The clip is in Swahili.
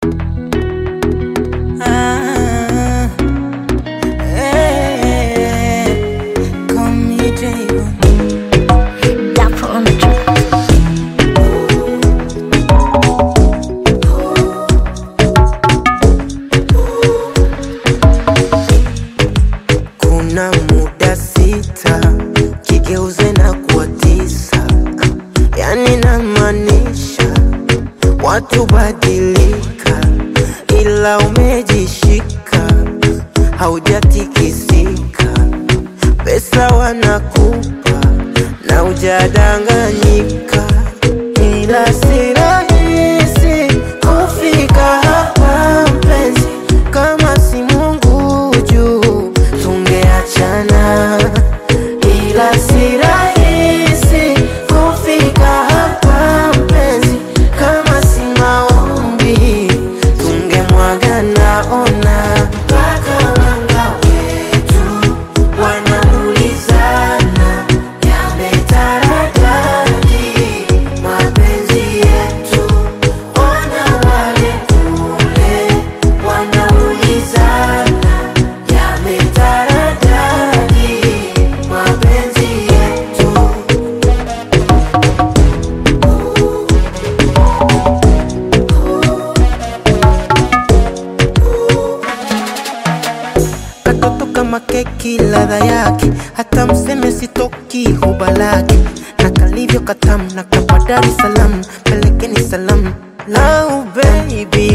Ah, call me J-Boy. Dapper on the track. Kuna muda sita, kigeuze na kuwa tisa. Yani namaanisha watu badilika, ila umejishika, haujatikisika. Pesa wanakupa na hujadanganyika, ila si rahisi kufika hapa mpenzi. Kama si Mungu juu tungeachana, ila si rahisi kufika hapa mpenzi. Kama si maombi tungemwagana. Ona mpaka wanga wetu wanaulizana, yametaradadi mapenzi yetu. Ona wale kule wanaulizana, yametaradadi mapenzi yetu. Katoto kama keki ladha yake, hata mseme sitoki huba lake. Na kalivyo katamu na kapa Dar es Salaam, pelekeni salamu. Lau baby